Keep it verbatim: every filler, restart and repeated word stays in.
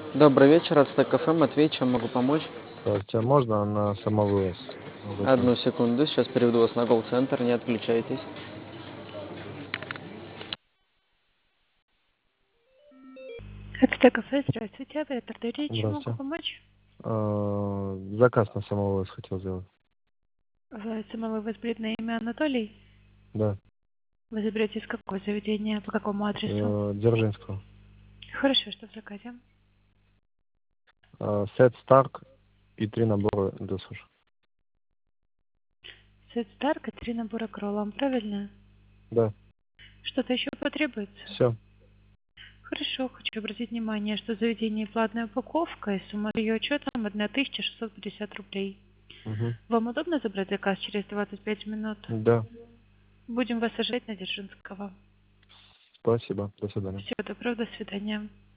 Добрый вечер, Ацтек кафе, Матвей, чем могу помочь? Здравствуйте, а можно на самовывоз Одну заказать? секунду, сейчас переведу вас на колл-центр, не отключайтесь. Это кафе, здравствуйте, оператор Дарья, чем могу Здравствуйте. помочь? А, Заказ на самовывоз хотел сделать. Вы самовывоз будет на имя Анатолий? Да, Вы заберете из какого заведения, по какому адресу? э, Дзержинского. Хорошо, что в заказе? А, Сет Старк и три набора для суши. Сет Старк и три набора кроллом, правильно? Да, Что-то еще потребуется? все. Хорошо, хочу обратить внимание, что в заведении платная упаковка и сумма ее учета тысяча шестьсот пятьдесят рублей. Угу. Вам удобно забрать заказ через двадцать пять минут? Да, Будем вас ожидать на Дзержинского. спасибо. До свидания. Всего доброго, до свидания.